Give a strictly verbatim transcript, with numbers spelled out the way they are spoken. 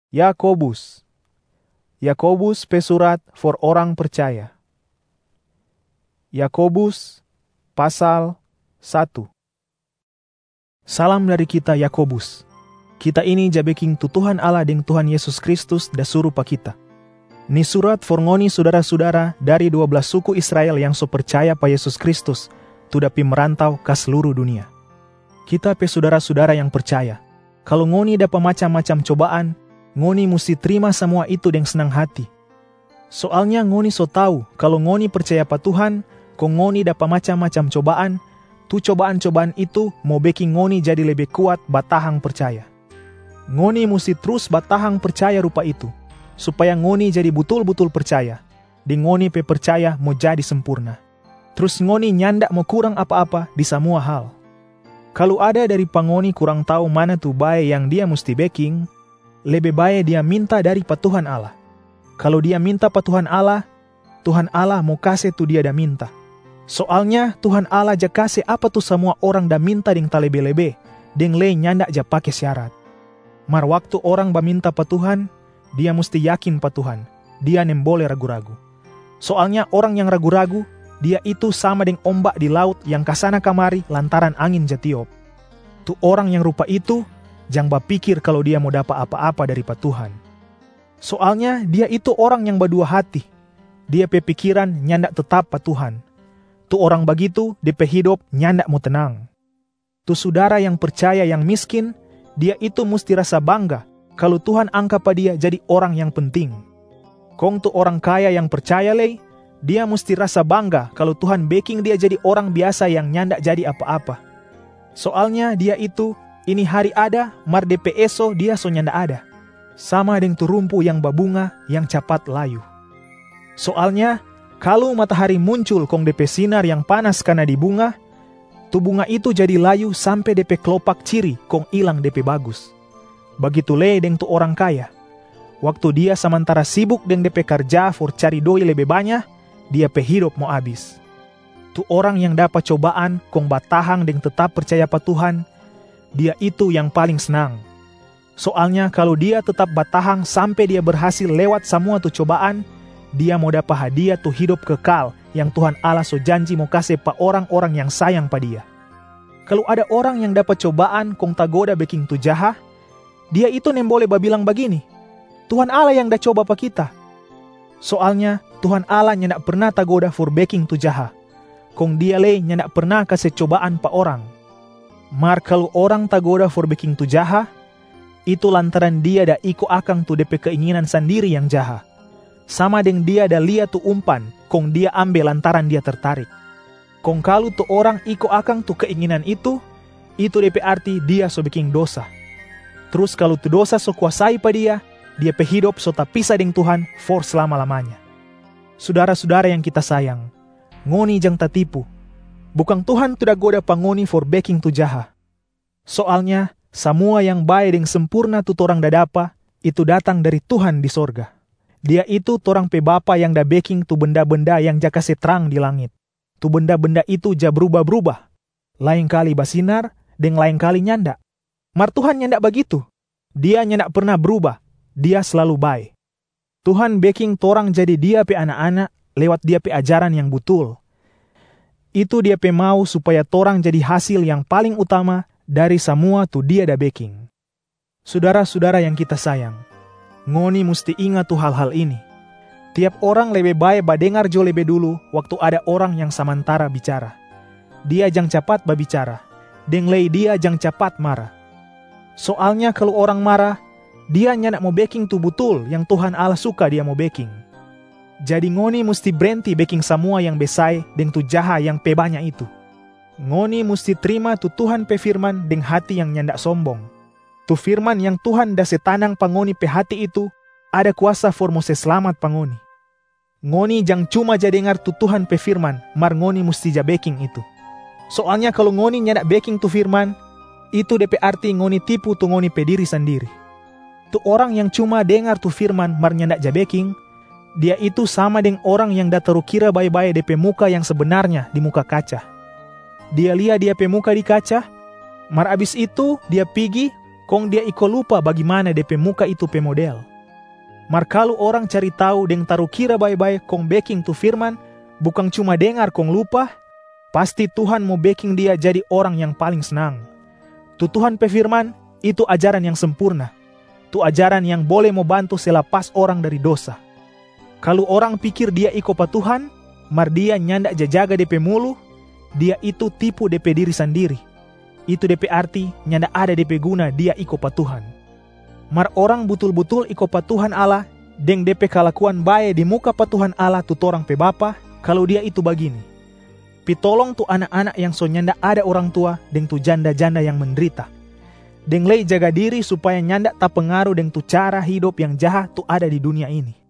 Yakobus. Yakobus pesurat for orang percaya. Yakobus pasal satu. Salam dari kita Yakobus. Kita ini jabeking tu Tuhan Allah deng Tuhan Yesus Kristus da suruh pa kita. Ni surat for ngoni saudara-saudara dari dua belas suku Israel yang so percaya pa Yesus Kristus, tu dapi merantau ke seluruh dunia. Kita pe saudara-saudara yang percaya, kalau ngoni dapat macam-macam cobaan, ngoni mesti terima semua itu dengan senang hati. Soalnya ngoni so tahu kalau ngoni percaya pa Tuhan, kong ngoni dapat macam-macam cobaan, tu cobaan-cobaan itu mau bikin ngoni jadi lebih kuat batahang percaya. Ngoni mesti terus batahang percaya rupa itu, supaya ngoni jadi betul-betul percaya. Di ngoni pe percaya mau jadi sempurna. Terus ngoni nyandak mau kurang apa-apa di semua hal. Kalau ada dari pangoni kurang tahu mana tu bae yang dia mesti baking, lebih baik dia minta dari pa Tuhan Allah. Kalau dia minta pa Tuhan Allah, Tuhan Allah mau kasih tu dia dah minta. Soalnya Tuhan Allah ja kasih apa tu semua orang dah minta deng talebe-lebe, deng le nyandak ja pake syarat. Mar waktu orang baminta pa Tuhan, dia mesti yakin pa Tuhan, dia nem boleh ragu-ragu. Soalnya orang yang ragu-ragu, dia itu sama deng ombak di laut yang kasana kamari lantaran angin jatiop. Tu orang yang rupa itu, jangan berpikir kalau dia mau dapat apa-apa dari pa Tuhan. Soalnya dia itu orang yang berdua hati. Dia pe pikiran nyandak tetap pa Tuhan. Tu orang begitu, dia pe hidup nyandak mau tenang. Tu saudara yang percaya yang miskin, dia itu mesti rasa bangga kalau Tuhan angkat pa dia jadi orang yang penting. Kong tu orang kaya yang percaya lei, dia mesti rasa bangga kalau Tuhan baking dia jadi orang biasa yang nyandak jadi apa-apa. Soalnya dia itu, ini hari ada, mar D P eso dia so nyanda ada. Sama dengan tu rumpu yang babunga yang cepat layu. Soalnya, kalau matahari muncul kong D P sinar yang panas karena di bunga, tu bunga itu jadi layu sampai D P kelopak ciri kong ilang D P bagus. Begitu le dengan tu orang kaya. Waktu dia sementara sibuk dengan D P kerja for cari doi lebih banyak, dia pe hidup mau habis. Tu orang yang dapat cobaan kong batahang dengan tetap percaya pa Tuhan, dia itu yang paling senang. Soalnya kalau dia tetap batahang sampai dia berhasil lewat semua tu cobaan, dia mau dapat hadiah tu hidup kekal yang Tuhan Allah so janji mau kasih pa orang-orang yang sayang pa dia. Kalau ada orang yang dapat cobaan kong tagoda baking tu jaha, dia itu nem boleh babilang begini, Tuhan Allah yang dah coba pa kita. Soalnya Tuhan Allah nyandak pernah tagoda for baking tu jaha, kong dia le nyandak pernah kasih cobaan pa orang. Mar kalau orang tagoda for baking tu jaha, itu lantaran dia dah iko akang tu D P keinginan sendiri yang jaha. Sama dengan dia dah lihat tu umpan, kong dia ambil lantaran dia tertarik. Kong kalau tu orang iko akang tu keinginan itu, itu D P arti dia so bikin dosa. Terus kalau tu dosa so kuasai pa dia, dia pe hidup so tapisah dengan Tuhan for selama-lamanya. Saudara-saudara yang kita sayang, ngoni jang tatipu. Bukan Tuhan tu dah goda pangoni for baking tu jaha. Soalnya, semua yang baik dan sempurna tu torang dah dapa, itu datang dari Tuhan di sorga. Dia itu torang pe Bapa yang dah baking tu benda-benda yang ja kasih terang di langit. Tu benda-benda itu ja berubah-berubah. Lain kali basinar, dan lain kali nyanda. Mar Tuhan nyanda begitu. Dia nyanda pernah berubah. Dia selalu baik. Tuhan baking torang jadi dia pe anak-anak lewat dia pe ajaran yang betul. Itu dia pe mau supaya torang jadi hasil yang paling utama dari semua tu dia dah baking. Saudara-saudara yang kita sayang, ngoni mesti ingat tu hal-hal ini. Tiap orang lebih baik badengar jo lebih dulu waktu ada orang yang samantara bicara. Dia jang cepat babicara, deng lei dia jang cepat marah. Soalnya kalau orang marah, dia nyandak mau baking tu betul yang Tuhan Allah suka dia mau baking. Jadi ngoni mesti berhenti baking semua yang besai deng tu jaha yang pe banyak itu. Ngoni mesti terima tu Tuhan pe firman deng hati yang nyandak sombong. Tu firman yang Tuhan dah setanang pangoni pe hati itu, ada kuasa for mo se selamat pangoni. Ngoni jang cuma ja dengar tu Tuhan pe firman, mar ngoni mesti ja baking itu. Soalnya kalau ngoni nyandak baking tu firman, itu D P arti ngoni tipu tu ngoni pe diri sendiri. Tu orang yang cuma dengar tu firman mar nyandak ja baking, dia itu sama dengan orang yang dah taruh kira baik-baik D P muka yang sebenarnya di muka kaca. Dia lihat dia pe muka di kaca, mar abis itu dia pergi kong dia iko lupa bagaimana D P muka itu pe model. Mar kalau orang cari tahu deng taruh kira baik-baik kong backing tu firman, bukan cuma dengar kong lupa, pasti Tuhan mau backing dia jadi orang yang paling senang. Tu Tuhan pe firman, itu ajaran yang sempurna. Tu ajaran yang boleh mau bantu selepas orang dari dosa. Kalau orang pikir dia iko pa Tuhan, mar dia nyanda jajaga D P mulu, dia itu tipu D P diri sendiri. Itu D P arti nyanda ada D P guna dia iko pa Tuhan. Mar orang betul-betul iko pa Tuhan Allah, deng D P kalakuan bae di muka pa Tuhan Allah tu torang pe Bapa, kalau dia itu begini. Pitolong tu anak-anak yang so nyanda ada orang tua, deng tu janda-janda yang menderita. Deng lei jaga diri supaya nyanda tak pengaruh deng tu cara hidup yang jahat tu ada di dunia ini.